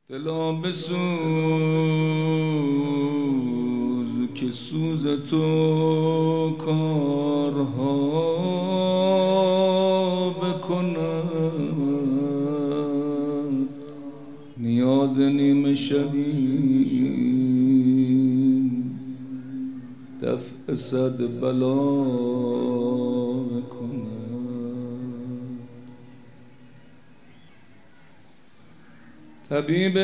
دلا بسوز که سوز تو کارها بکند، نیاز نیمه شبی دفع صد بلا بکند. طبیب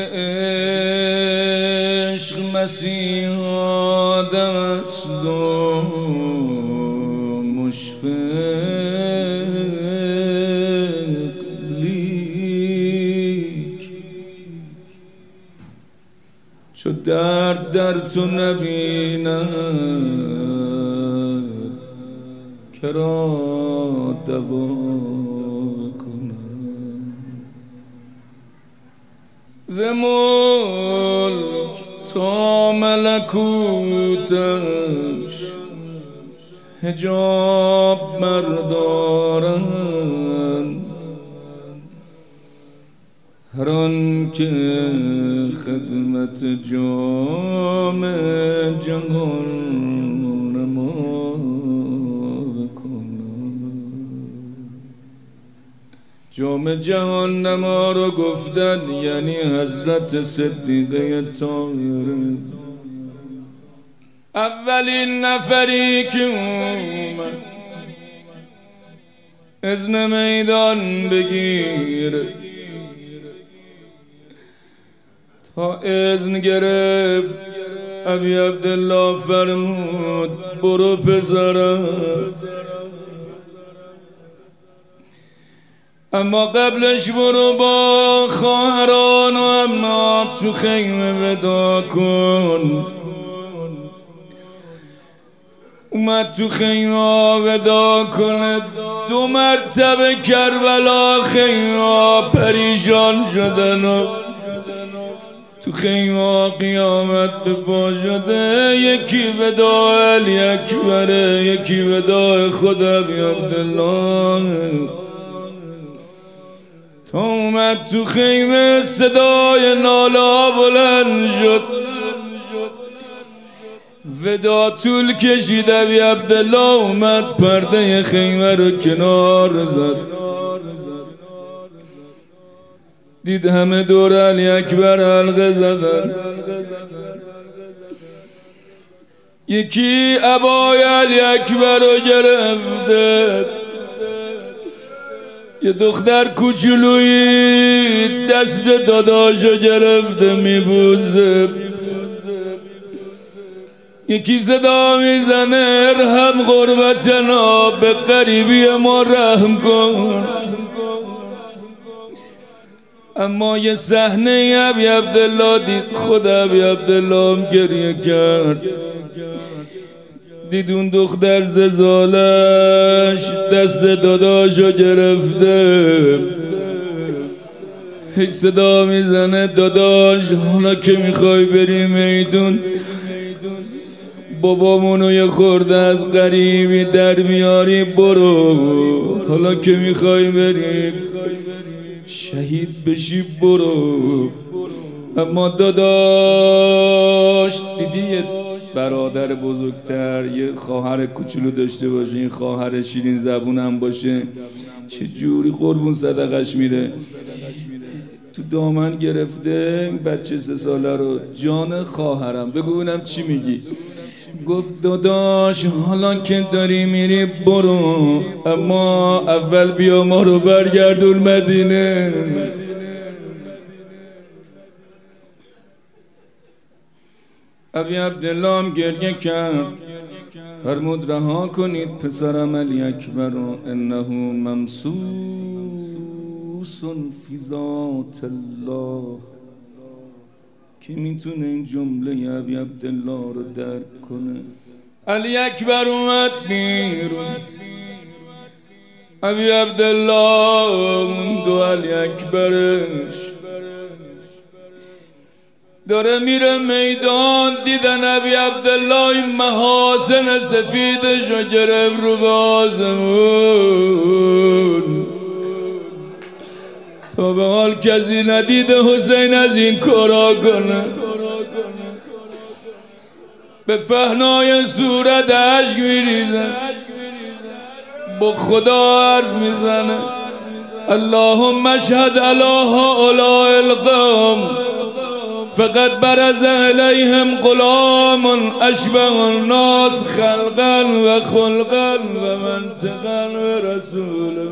عشق مسیح آدم است و مشفق لیک، چو درد در تو نبیند کرا دوا کند. ز ملک تا ملکوتش حجاب بردارند، هر آن که خدمت جام جهان نما بکند. جام جهان نما رو گفتن یعنی حضرت صدیقه طاهره، اولین نفری که اومد اذن میدان بگیره. تا اذن گرفت ابی عبدالله فرمود برو پسرم، اما قبلش برو با خواهران و عمات تو خیمه ودا کن. اومد تو خیمه ودا کنه، 2 مرتبه کربلا خیمه پریشان شدن و تو خیمه قیامت به پا شده. یکی وداع علی اکبره، یکی وداع خود ابی عبدالله. تا اومد تو خیمه صدای ناله بلند شد، ودا طول کشید. ابی عبدالله اومد پرده خیمه رو کنار زد، دید همه دور علی اکبر حلقه زدن. یکی عبای علی اکبر رو گرفته، یه دختر کوچولویی دست داداشو گرفته میبوزه. یکی صدا میزنه ارحم غربتنا، به غریبی ما رحم کن. اما یه صحنه ابی عبدالله دید، خود ابی عبدالله هم گریه کرد. دید اون دختر ززالش دست داداشو گرفته، هیچ صدا میزنه داداش حالا که میخوای بری میدون بابامونو یه خورده از غریبی در بیاری برو، حالا که میخوای بری شهید بشی برو. اما داداش دیدی یه برادر بزرگتر یه خواهر کوچولو داشته باشه، این خواهر شیرین زبون هم باشه، چه جوری قربون صدقش میره. تو دامن گرفته بچه 3 ساله رو، جان خواهرم بگو ببینم چی میگی. گفت داداش حالا که داری میری برو، اما اول بیا ما رو برگردون مدینه. ابی عبدالله هم گریه کرد، فرمود رها کنید پسرم علی اکبر رو، انه ممسوس فی ذات الله، که میتونه این جمله ابی عبدالله رو درک کنه. علی اکبر اومد بیرون، ابی عبدالله موند و علی اکبرش داره میره میدان. دیدن ابی عبدالله این محاسن سفیدش رو گرفت رو به آسمون. تا به حال کسی ندیده حسین از این کارا کنه. به پهنای صورت اشک میریزه، با خدا حرف میزنه. اللهم اشهد علی هؤلاء القوم فقد برز الیهم غلام اشبه الناس خلقا و خلقا و منطقا و رسولا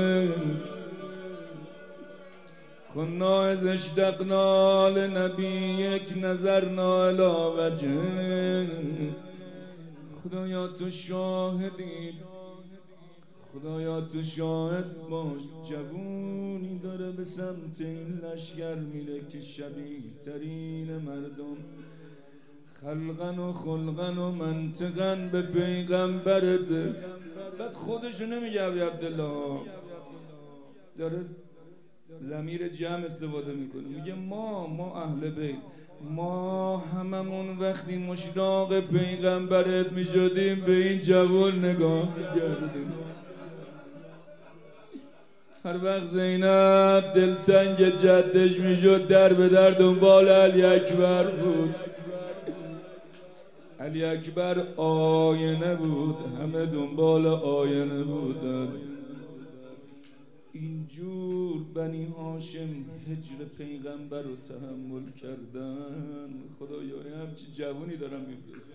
كنا اذ اشتقنا لنبیک نظرنا الی وجهه. خدایا تو شاهدی، خدایا تو شاهد باش. جوونی داره به سمت این لشگر میره که شبیه ترین مردم خلقن و خلقن و منطقن به پیغمبرته. بعد خودشو نمیگه ابی عبدالله، داره ضمیر جمع استفاده میکنه، میگه ما اهل بیت، ما هممون وقتی مشتاق پیغمبرت میشدیم به این جوون نگاه میکردیم. هر وقت زینب دلتنگ جدش میشد در به در دنبال علی اکبر بود. علی اکبر آینه بود، همه دنبال آینه بودن. اینجور بنی هاشم هجر پیغمبر رو تحمل کردن. خدایا همچی جوونی دارم میفرستم.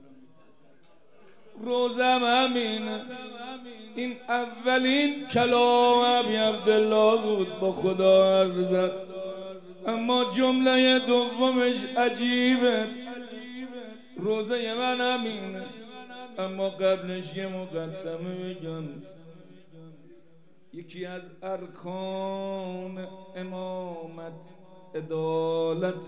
روزم همین، این اولین کلام ابی عبدالله بود، با خدا حرف زد. اما جمله دومش عجیبه. روزه من همینه، اما قبلش یه مقدمه میگم. یکی از ارکان امامت عدالت.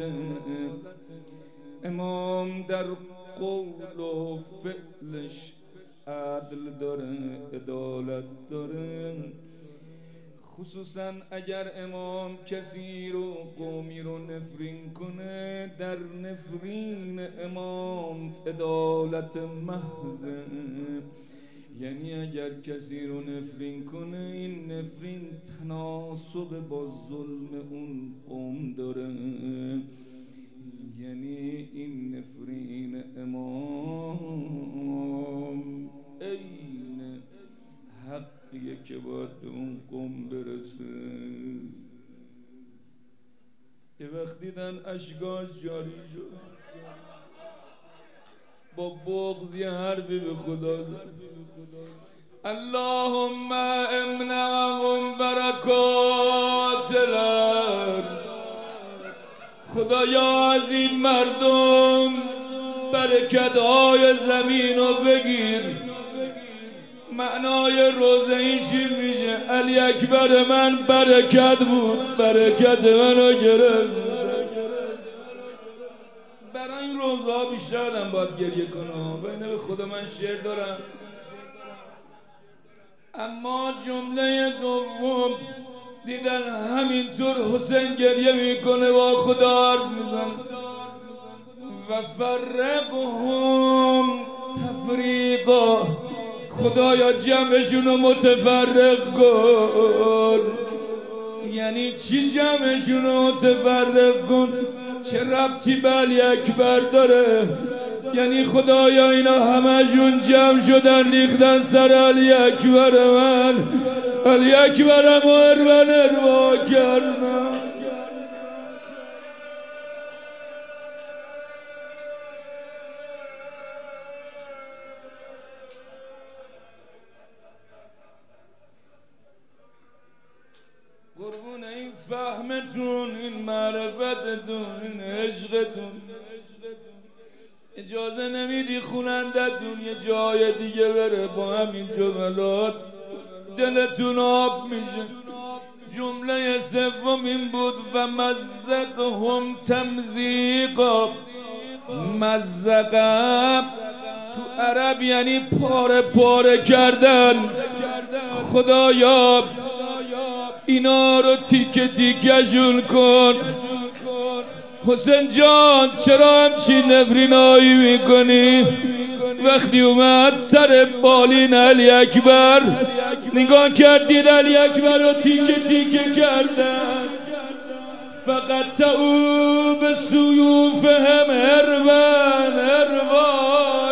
امام در قول و فعلش عدل داره، عدالت داره. خصوصا اگر امام کسی رو قومی رو نفرین کنه، در نفرین امام عدالت محضه. یعنی اگر کسی رو نفرین کنه، این نفرین تناسب با ظلم اون قوم داره. یعنی این نفرین امام عین حقیه که باید به اون قوم برسه. یه وقت دیدن اشکاش جاری شد، با بغض یه حرفی به خدا زد. اللهم امنعهم برکات الارض. خدایا از این مردم برکت‌های زمین رو بگیر. معنای روزه این چی میشه؟ علی اکبر من برکت بود، برکت منو گرفت. برای این روزها بیشتر آدم باید گریه کنه. بین به خدا من شعر دارم. اما جمله دوم دیدن همینطور حسین گریه میکنه، با خدا حرف میزنه. و فرقهم تفریقا. خدایا جمعشونو متفرق کن. یعنی چی جمعشونو متفرق کن؟ چه ربطی به علی اکبر داره؟ یعنی خدایا اینا همشون جمع شدن ریختن سر علی اکبر من. علی اکبرم اروا کردن. قربون این فهمتون، این معرفتتون، این عشقتون. اجازه نمیدی خونندتون یه جای دیگه بره، با همین جملات دلتون آب میشه. جمله سوم این بود و مزقهم تمزیقا. مزقه تو عرب یعنی پاره پاره کردن. خدایا اینا رو تیکه تیکشون کن. حسین جان چرا همچین نفرینایی میکنی؟ وقتی اومد سر بالین علی اکبر نگاه کردید علی اکبر رو تیکه تیکه کردن، فقط او به سیوفهم هربن هربان.